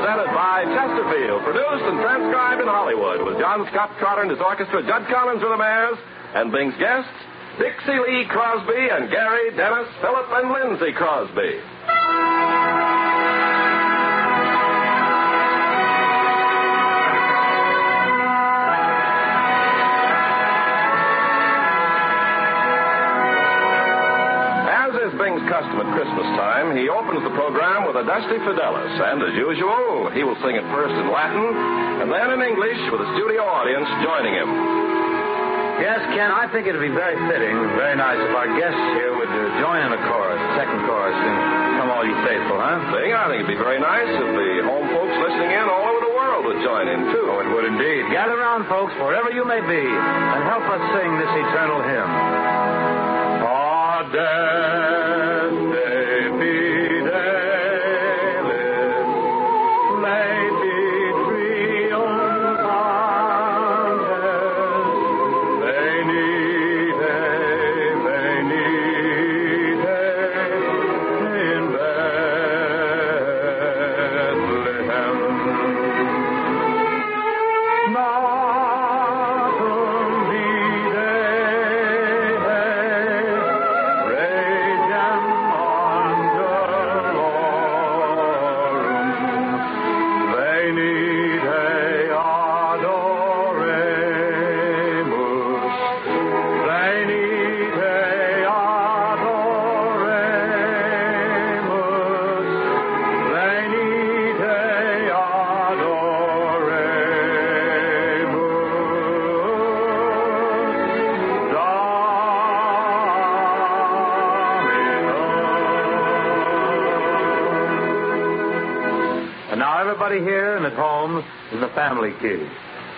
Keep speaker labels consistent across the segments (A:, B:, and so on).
A: presented by Chesterfield, produced and transcribed in Hollywood, with John Scott Trotter and his orchestra, Judd Collins with the Mares, and Bing's guests, Dixie Lee Crosby and Gary, Dennis, Philip, and Lindsay Crosby. Bing's custom at Christmas time, he opens the program with a Dusty Fidelis, and as usual, he will sing it first in Latin and then in English with a studio audience joining him.
B: Yes, Ken, I think it would be very fitting, very nice if our guests here would join in a chorus, second chorus, and Come All You Faithful, huh?
A: Bing, I think it'd be very nice if the home folks listening in all over the world would join in, too.
B: Oh, it would indeed. Gather round, folks, wherever you may be, and help us sing this eternal hymn. And now everybody here and at home in the family key.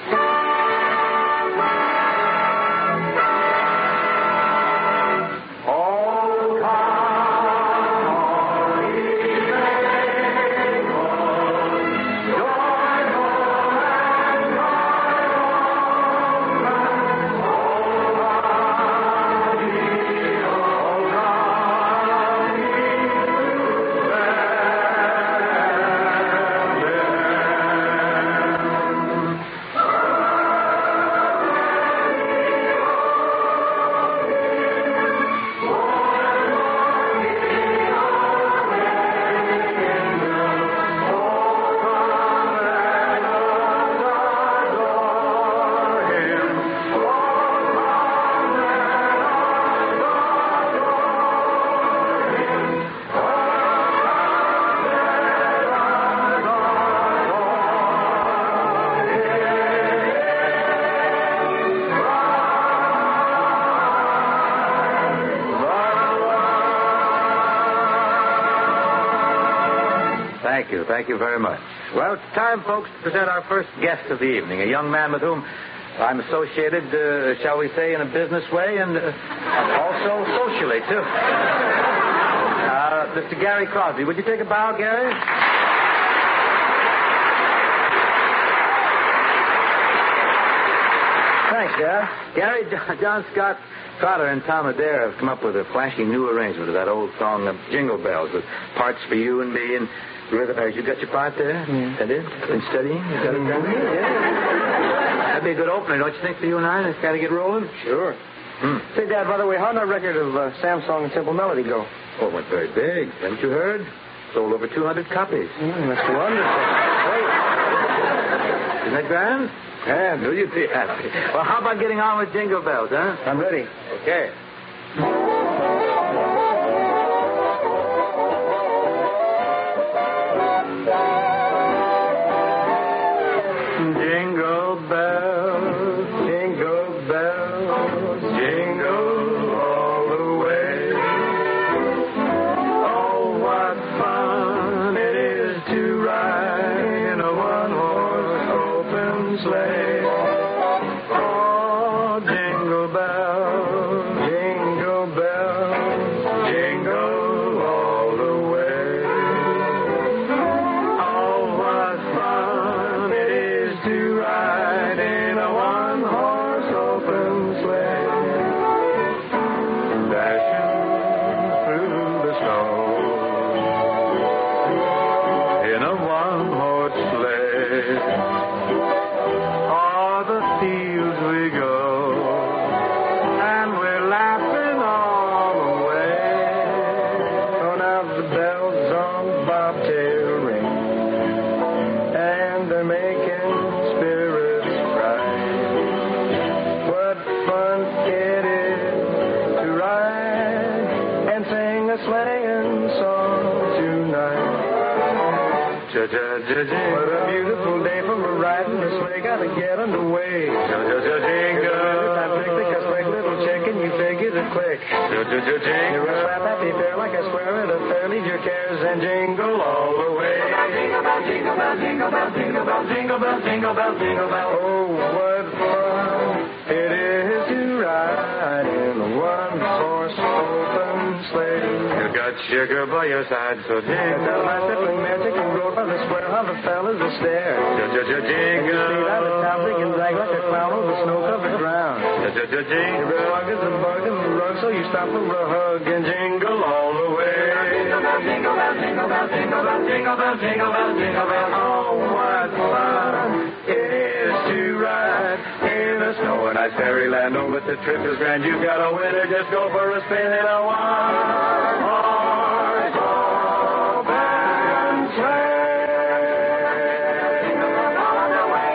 B: Thank you very much. Well, it's time, folks, to present our first guest of the evening, a young man with whom I'm associated, shall we say, in a business way and also socially, too. Mr. Gary Crosby. Would you take a bow, Gary? Thanks, Gary. Gary, John Scott Trotter and Tom Adair have come up with a flashy new arrangement of that old song, Jingle Bells, with parts for you and me and rhythm. You got your part there? Yeah. That is? Been studying? You got it done? Yeah. That'd be a good opener, don't you think, for you and I? Let's kind of get rolling?
C: Sure. Say, Dad, by the way, how'd that record of Sam's Song and Simple Melody go?
B: Oh, it went very big. Haven't you heard? Sold over 200 copies.
C: That's wonderful. Great.
B: Isn't that grand?
C: Yeah.
B: Knew you'd be happy. Well, how about getting on with Jingle Bells, huh?
C: I'm ready.
B: Okay.
C: What a beautiful day for a riding. The sleigh gotta get underway.
B: Jingle.
C: Time click, click, a quick little chicken. You figure to click. You're a slap happy fair like a square at a fair. Leave your cares and jingle all the way.
D: Jingle bell, jingle bell, jingle bell, jingle bell, jingle bell, jingle bell, jingle bell.
C: Oh, what fun it is to ride in a one-horse open sleigh.
B: You got sugar by your side, so
C: Tell
B: jingle.
C: my sibling magic and go by the square. How the fellas will stare.
B: Jingle.
C: Speed out of town, they can drag like a clown over snow-covered ground.
B: Jingle.
C: You're buggers and bugging the rug, so you stop for a hug and jingle all the way.
D: Jingle bell, jingle bell, jingle bell, jingle bell, jingle bell, jingle bell, jingle bell.
C: Oh, what fun it is to ride in a snow and ice fairyland. Oh, but the trip is grand. You got a winner. Just go for a spin in a one-horse open sleigh.
D: All on the way.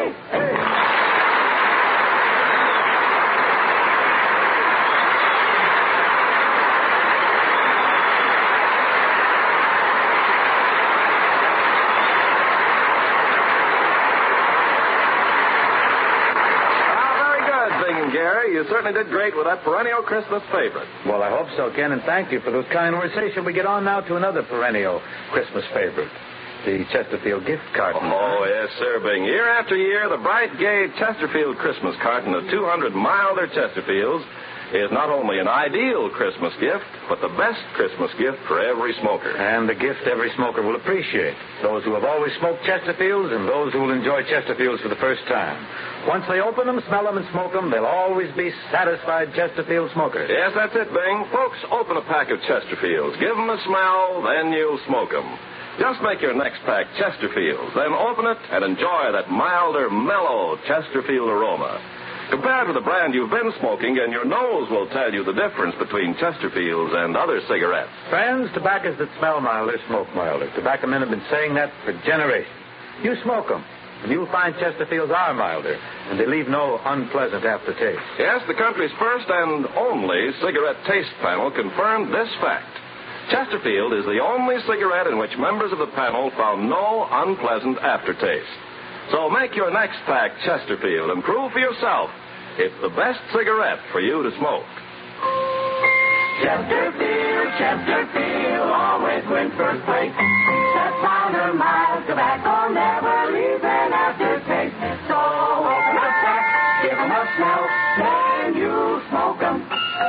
A: Very good, Bing and Gary. You certainly did great with that perennial Christmas favorite.
B: Well, I hope so, Ken, and thank you for those kind words. Say, shall we get on now to another perennial Christmas favorite, the Chesterfield gift carton?
A: Oh, yes, sir, Bing. Year after year, the bright, gay Chesterfield Christmas carton of 200 milder Chesterfields is not only an ideal Christmas gift, but the best Christmas gift for every smoker.
B: And the gift every smoker will appreciate. Those who have always smoked Chesterfields and those who will enjoy Chesterfields for the first time. Once they open them, smell them, and smoke them, they'll always be satisfied Chesterfield smokers.
A: Yes, that's it, Bing. Folks, open a pack of Chesterfields. Give them a smell, then you'll smoke them. Just make your next pack Chesterfields, then open it and enjoy that milder, mellow Chesterfield aroma. Compare to the brand you've been smoking, and your nose will tell you the difference between Chesterfields and other cigarettes.
B: Friends, tobaccos that smell milder smoke milder. Tobacco men have been saying that for generations. You smoke them, and you'll find Chesterfields are milder, and they leave no unpleasant aftertaste.
A: Yes, the country's first and only cigarette taste panel confirmed this fact. Chesterfield is the only cigarette in which members of the panel found no unpleasant aftertaste. So make your next pack Chesterfield and prove for yourself it's the best cigarette for you to smoke.
D: Chesterfield, Chesterfield, always wins first place. That powder mild tobacco never leaves an aftertaste. So open a pack, give 'em a smell, then you smoke 'em.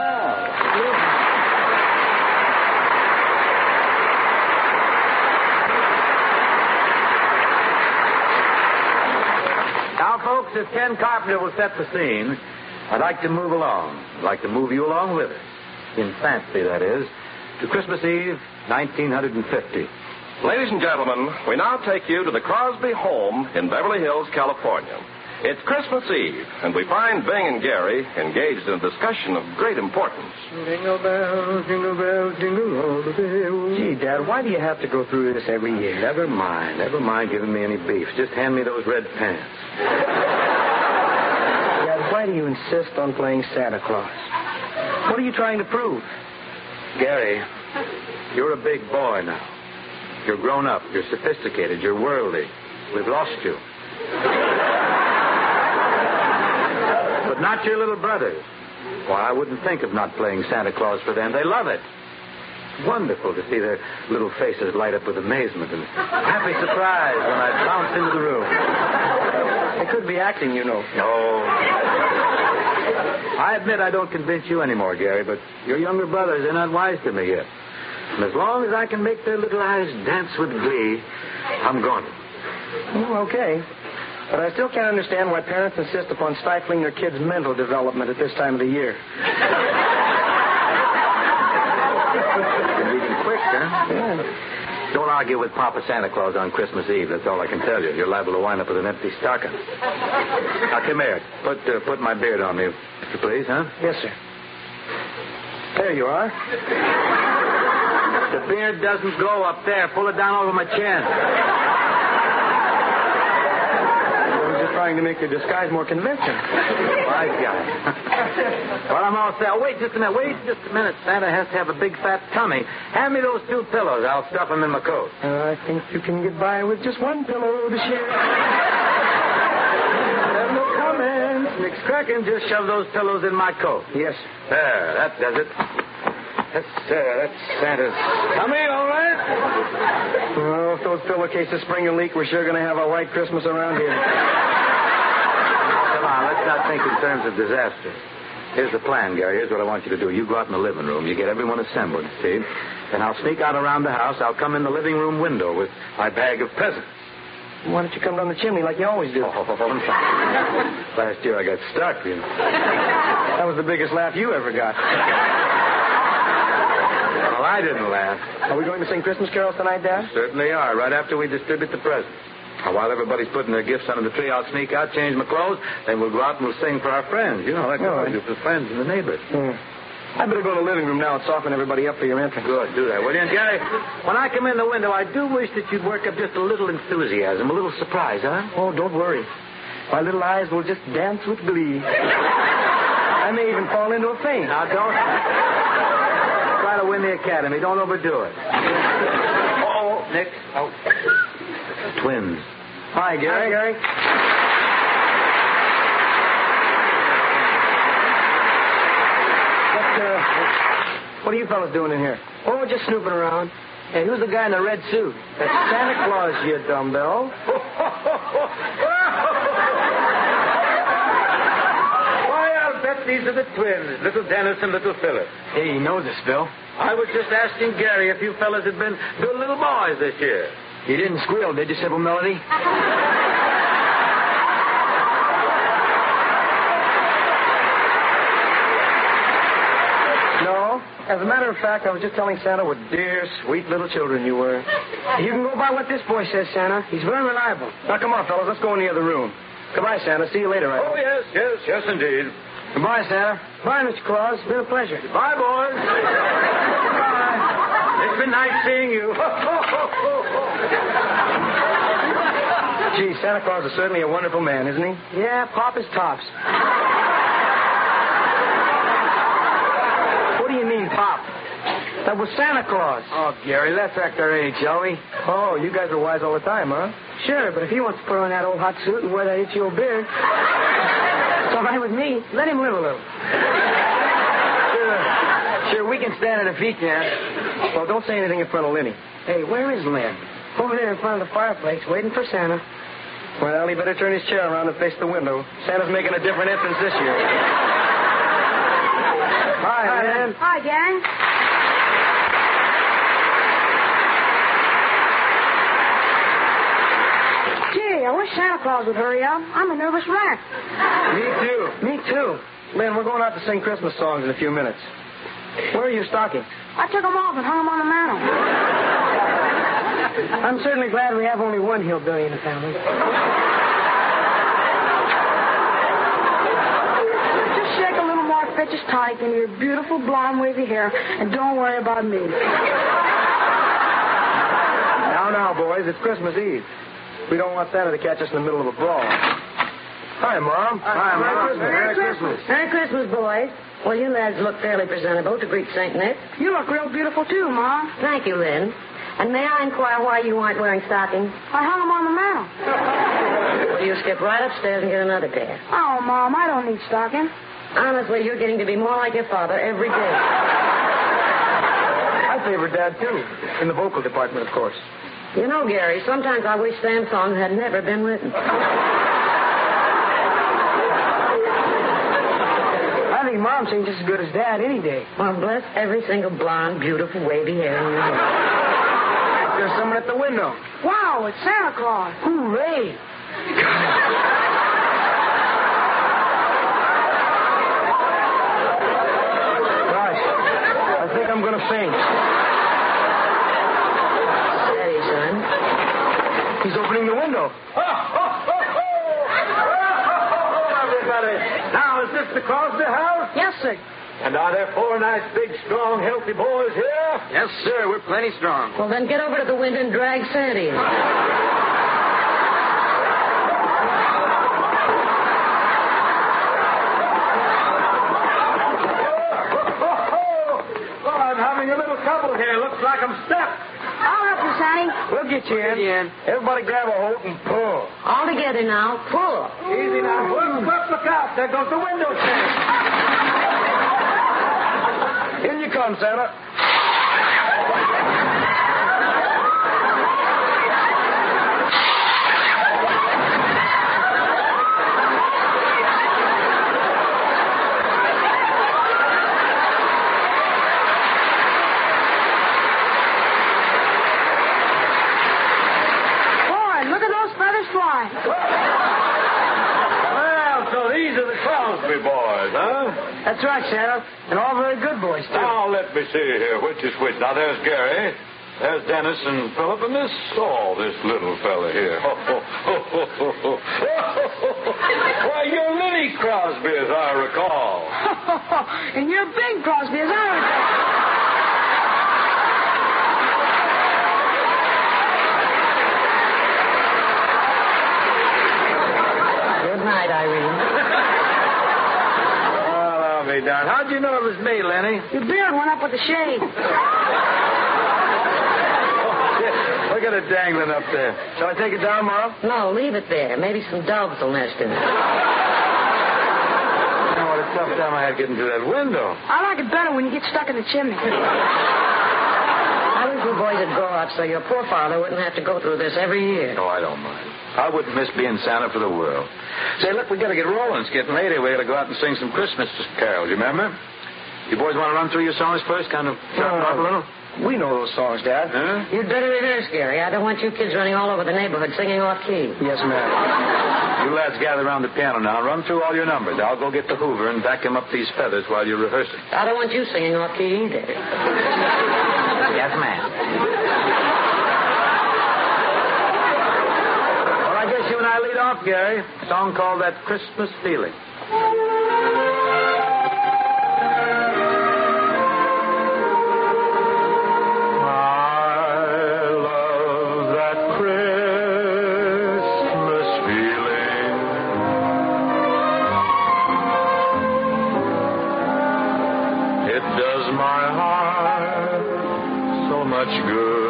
B: Now, folks, if Ken Carpenter will set the scene, I'd like to move along. I'd like to move you along with us. In fancy, that is, to Christmas Eve, 1950.
A: Ladies and gentlemen, we now take you to the Crosby home in Beverly Hills, California. It's Christmas Eve, and we find Bing and Gary engaged in a discussion of great importance.
C: Jingle bells, jingle bells, jingle all the way. Gee, Dad, why do you have to go through this every year?
B: Never mind giving me any beef. Just hand me those red pants.
C: Dad, why do you insist on playing Santa Claus? What are you trying to prove?
B: Gary, you're a big boy now. You're grown up. You're sophisticated. You're worldly. We've lost you. But not your little brothers. Why, I wouldn't think of not playing Santa Claus for them. They love it. Wonderful to see their little faces light up with amazement and happy surprise when I bounce into the room.
C: They could be acting, you know.
B: Oh. I admit I don't convince you anymore, Gary, but your younger brothers, they're not wise to me yet. And as long as I can make their little eyes dance with glee, I'm going.
C: Oh, okay. But I still can't understand why parents insist upon stifling their kids' mental development at this time of the year.
B: You're reading quick, huh?
C: Yeah.
B: Don't argue with Papa Santa Claus on Christmas Eve. That's all I can tell you. You're liable to wind up with an empty stocking. Now, come here. Put my beard on me, if you please, huh?
C: Yes, sir. There you are.
B: The beard doesn't go up there. Pull it down over my chin.
C: I was just trying trying to make your disguise more convincing.
B: My God. Well, I'm all set. Oh, wait just a minute. Santa has to have a big fat tummy. Hand me those 2 pillows. I'll stuff them in my coat.
C: I think you can get by with just 1 pillow to share. No comments.
B: Nick Scracken, just shove those pillows in my coat.
C: Yes.
B: There, that does it. That's Santa's tummy, all right?
C: Oh, if those pillowcases spring a leak, we're sure going to have a white Christmas around here.
B: Come on, let's not think in terms of disaster. Here's the plan, Gary. Here's what I want you to do. You go out in the living room. You get everyone assembled, see? Then I'll sneak out around the house. I'll come in the living room window with my bag of presents.
C: Why don't you come down the chimney like you always do?
B: Last year I got stuck, you know.
C: That was the biggest laugh you ever got.
B: Well, I didn't laugh.
C: Are we going to sing Christmas carols tonight, Dad?
B: Certainly are, right after we distribute the presents. Now, while everybody's putting their gifts under the tree, I'll sneak out, change my clothes, then we'll go out and we'll sing for our friends. You know, like we do for friends and the neighbors.
C: I better go to the living room now and soften everybody up for your entrance.
B: Good, do that, will you? And Gary, when I come in the window, I do wish that you'd work up just a little enthusiasm, a little surprise, huh?
C: Oh, don't worry. My little eyes will just dance with glee. I may even fall into a faint.
B: Now, don't try to win the Academy. Don't overdo it. Oh, Nick. Oh. Twins.
C: Hi, Gary.
B: Hi, Gary.
C: What are you fellas doing in here?
E: Oh, just snooping around.
C: Hey, who's the guy in the red suit? That's Santa Claus, you dumbbell.
B: Why, I'll bet these are the twins, little Dennis and little Philip.
C: Hey, you know this, Bill.
B: I was just asking Gary if you fellas had been good little boys this year.
C: You didn't squeal, did you, Sybil Melody? No. As a matter of fact, I was just telling Santa what dear, sweet little children you were.
E: You can go by what this boy says, Santa. He's very reliable.
C: Now, come on, fellas. Let's go in the other room. Goodbye, Santa. See you later, right?
B: Oh, yes, indeed.
C: Goodbye, Santa.
E: Bye, Mr. Claus. It's been a pleasure.
B: Bye, boys. Bye. It's been nice seeing you.
C: Gee, Santa Claus is certainly a wonderful man, isn't he?
E: Yeah, pop his tops.
C: What do you mean, Pop? That was Santa Claus.
B: Oh, Gary, let's act our age, shall we?
C: Oh, you guys are wise all the time, huh?
E: Sure, but if he wants to put on that old hot suit and wear that itchy old beard, it's all right with me. Let him live a little.
C: Sure, we can stand it if he can. Well, don't say anything in front of Lenny.
E: Hey, where is Lynn? Over there in front of the fireplace, waiting for Santa.
C: Well, he better turn his chair around and face the window. Santa's making a different entrance this year. Hi, Lynn.
F: Hi, gang. Gee, I wish Santa Claus would hurry up. I'm a nervous wreck.
C: Me too. Lynn, we're going out to sing Christmas songs in a few minutes. Where are your stockings?
F: I took them off and hung them on the mantel.
E: I'm certainly glad we have only one hillbilly in the family.
F: Just shake a little more Fitch's tight in your beautiful blonde wavy hair, and don't worry about me.
C: Now, boys, it's Christmas Eve. We don't want Santa to catch us in the middle of a brawl. Hi, Mom.
B: Hi, Mom.
F: Merry Christmas.
G: Merry Christmas, boys. Well, you lads look fairly presentable to greet St. Nick.
F: You look real beautiful, too, Mom.
G: Thank you, Lynn. And may I inquire why you aren't wearing stockings?
F: I hung them on the mantel.
G: Well, you skip right upstairs and get another pair.
F: Oh, Mom, I don't need stockings.
G: Honestly, you're getting to be more like your father every day.
C: I favor Dad, too. In the vocal department, of course.
G: You know, Gary, sometimes I wish Sam's songs had never been written.
E: I think Mom sings just as good as Dad any day.
G: Well, bless every single blonde, beautiful, wavy hair in your head.
C: There's someone at the window.
F: Wow, it's Santa Claus.
E: Hooray!
C: Gosh, I think I'm going to faint.
G: Steady, son.
C: He's opening the window.
B: Everybody. Now, is this the Crosby house?
E: Yes, sir.
B: And are there 4 nice, big, strong, healthy boys here?
C: Yes, sir. We're plenty strong.
G: Well, then get over to the window and drag Santa in.
B: Malcolm, step.
F: I'll help you, Sonny.
B: We'll get you in. Everybody grab a hold and pull.
G: All together now. Pull.
B: Easy now. Look out. There goes the window sash. In you come, Santa.
C: Boys, huh?
E: That's right, Sheriff. And all very good boys, too.
C: Now, let me see here. Which is which? Now, there's Gary. There's Dennis and Philip, and this little fella here. Why, you're Lenny Crosby, as I recall.
F: And you're Bing Crosby, as I recall.
G: Good night, Irene.
B: Darn. How'd you know it was me, Lenny?
F: Your beard went up with the shade.
B: Look at it dangling up there. Shall I take it down, Mom?
G: No, leave it there. Maybe some doves will nest in it.
B: You know what a tough time I had getting through that window.
F: I like it better when you get stuck in the chimney.
G: I wish you boys would grow up so your poor father wouldn't have to go through this every year.
B: Oh, I don't mind. I wouldn't miss being Santa for the world. Say, look, we got to get rolling. It's getting late. We got to go out and sing some Christmas carols. You remember? You boys want to run through your songs first? Kind of sharpen up a little?
E: We know those songs, Dad.
B: Huh?
G: You'd better rehearse, Gary. I don't want you kids running all over the neighborhood singing off key.
E: Yes, ma'am.
B: You lads gather around the piano now. Run through all your numbers. I'll go get the Hoover and vacuum up these feathers while you're rehearsing.
G: I don't want you singing off key either.
B: Yes, ma'am. I guess you and I lead off, Gary. A song called That Christmas Feeling. I love that Christmas feeling. It does my heart so much good.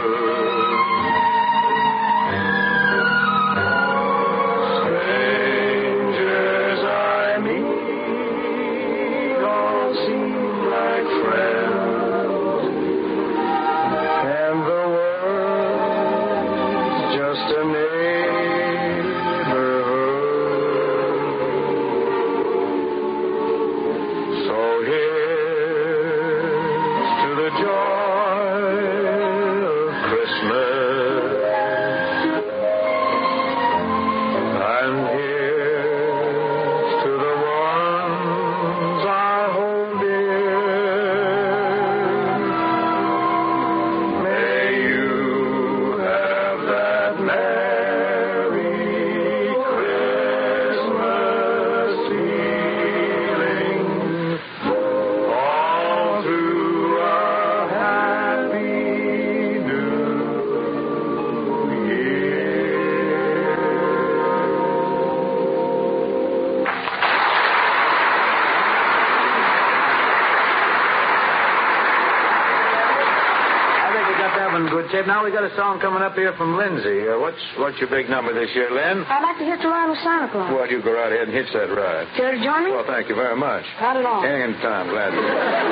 B: Now we got a song coming up here from Lindsay. What's your big number this year, Lynn?
F: I'd like to hitch a ride with Santa Claus.
B: Well, you go right ahead and hitch that ride.
F: Care to join me?
B: Well, thank you very much.
F: Not at all.
B: Any time, glad to.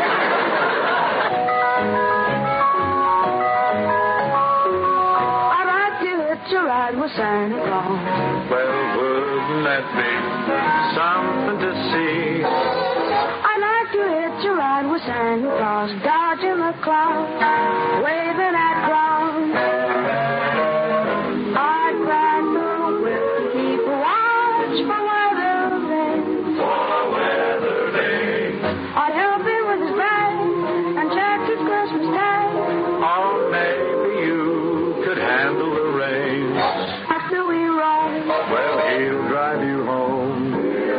F: I'd like to hitch a ride with Santa Claus.
C: Well, wouldn't that be something to see?
F: I'd like to hitch a ride with Santa Claus, dodging the clouds, waving at clouds. I'd crack the whip to keep watch for weather vanes. I'd help him with his bag and check his Christmas tag.
C: Or maybe you could handle the rain.
F: After we ride,
C: Well, he'll drive you home.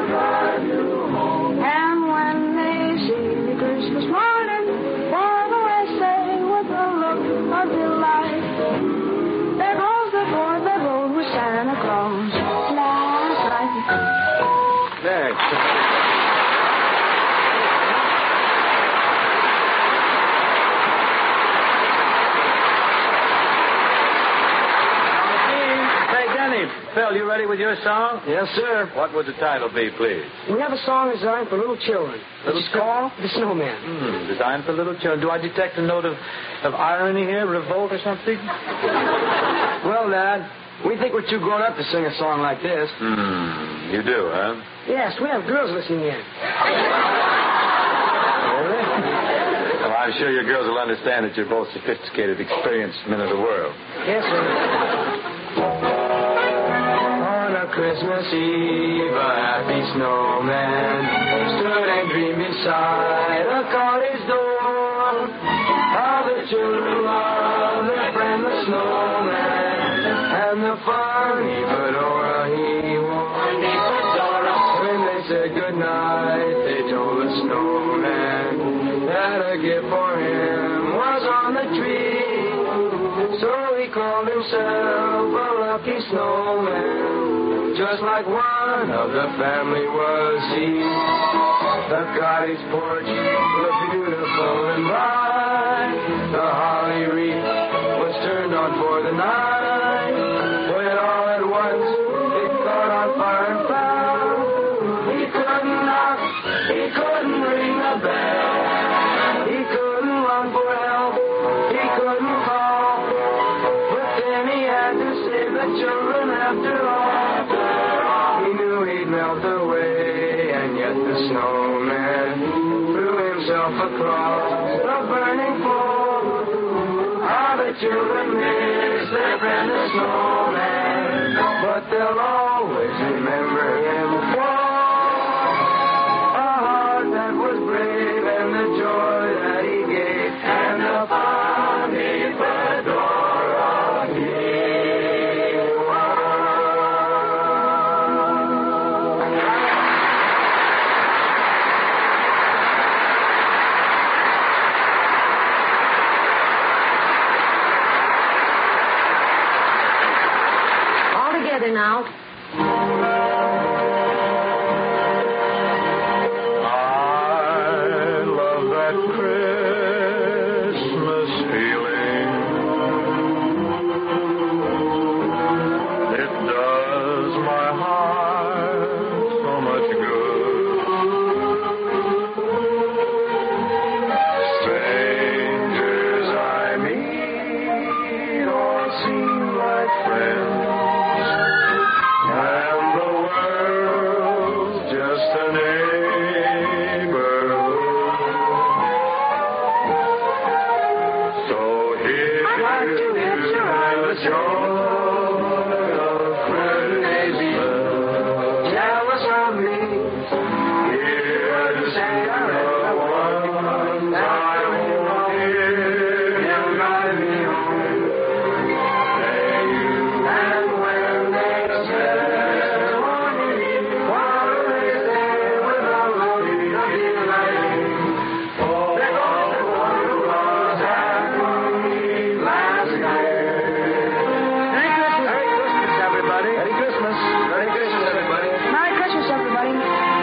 F: and when they see me Christmas morning, what do I say with a look of delight? There goes the boy that rode with Santa Claus last night.
B: Thanks. Phil, you ready with your song?
E: Yes, sir.
B: What would the title be, please?
E: We have a song designed for little children. It's called The Snowman.
B: Designed for little children. Do I detect a note of irony here, revolt or something?
E: Well, Dad, we think we're too grown up to sing a song like this.
B: You do, huh?
E: Yes, we have girls listening in.
B: Well, I'm sure your girls will understand that you're both sophisticated, experienced men of the world.
E: Yes, sir. On a Christmas Eve, a happy snowman stood and dreamed beside a cottage door. How the children love their friend the snowman and the funny fedora he wore. When they said goodnight, they told the snowman that a gift for him was on the tree. So he called himself a lucky snowman, just like one of the family was he. The cottage porch looked beautiful and bright. The holly wreath was turned on for the night. When all at once it caught on fire and fell. He couldn't knock, he couldn't ring the bell. He couldn't run for help, he couldn't call. But then he had to save the children after all. He knew he'd melt away, and yet the snowman threw himself across the burning floor. How the children miss their friend the snowman, but they'll always remember him for a heart that was brave and the joy that he gave and the funny fedora he wore.
G: All together now.
C: I love that Christmas feeling. It does my heart so much good. Strangers I meet all seem like friends. And the world's just a neighborhood. So here's to the joy of Christmas. Jealous of me. Here's to the ones I hold dear. They'll guide me home. They you and when they say what they say with a loading of delight. Oh, there goes the one who was at me last night.
E: Merry Christmas, everybody.
B: Merry Christmas.
E: Merry Christmas, everybody. Merry Christmas, everybody.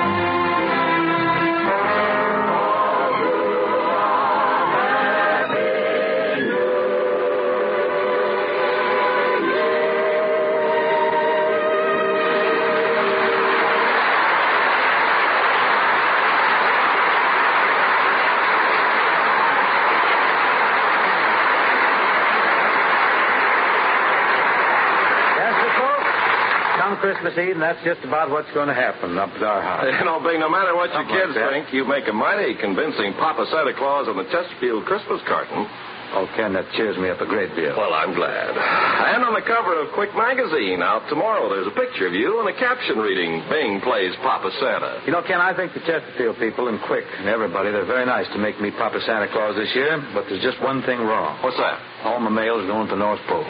B: Yes, sir, folks. Come Christmas Eve, and that's just about what's going to happen up at our house.
A: You know, Bing, no matter what your
B: Something like
A: kids
B: that.
A: think, you make a mighty convincing Papa Santa Claus on the Chesterfield Christmas carton.
B: Oh, Ken, that cheers me up a great deal.
A: Well, I'm glad. And on the cover of Quick Magazine out tomorrow, there's a picture of you and a caption reading, Bing plays Papa Santa.
B: You know, Ken, I think the Chesterfield people and Quick and everybody, they're very nice to make me Papa Santa Claus this year, but there's just one thing wrong.
A: What's that?
B: All my mail is going to the North Pole.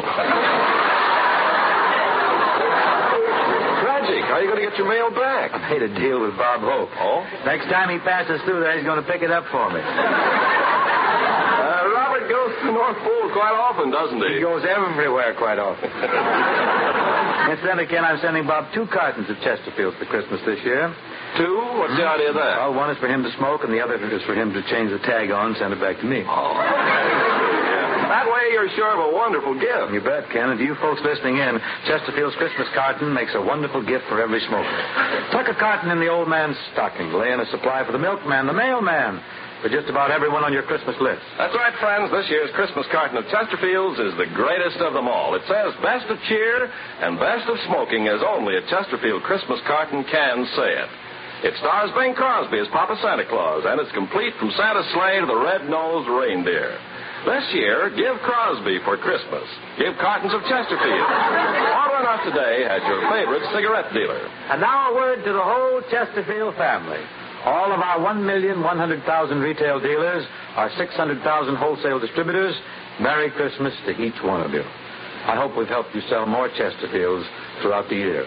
A: Tragic. How are you going to get your mail back?
B: I made a deal with Bob Hope.
A: Oh?
B: Next time he passes through there, he's going to pick it up for me.
A: Robert goes to the North Pole quite often, doesn't
B: He
A: he?
B: goes everywhere quite often. Incidentally, Ken, I'm sending Bob 2 cartons of Chesterfield for Christmas this year.
A: 2? What's the idea of that?
B: Well, one is for him to smoke, and the other is for him to change the tag on and send it back to me.
A: Oh. Yeah. That way you're sure of a wonderful gift.
B: You bet, Ken. And to you folks listening in, Chesterfield's Christmas carton makes a wonderful gift for every smoker. Tuck a carton in the old man's stocking. Lay in a supply for the milkman, the mailman, for just about everyone on your Christmas list.
A: That's right, friends. This year's Christmas carton of Chesterfield's is the greatest of them all. It says best of cheer and best of smoking as only a Chesterfield Christmas carton can say it. It stars Bing Crosby as Papa Santa Claus, and it's complete from Santa's sleigh to the red-nosed reindeer. This year, give Crosby for Christmas. Give cartons of Chesterfield. Order enough today at your favorite cigarette dealer.
B: And now a word to the whole Chesterfield family. All of our 1,100,000 retail dealers, our 600,000 wholesale distributors, Merry Christmas to each one of you. I hope we've helped you sell more Chesterfields throughout the year.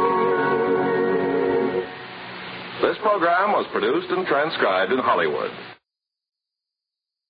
A: This program was produced and transcribed in Hollywood.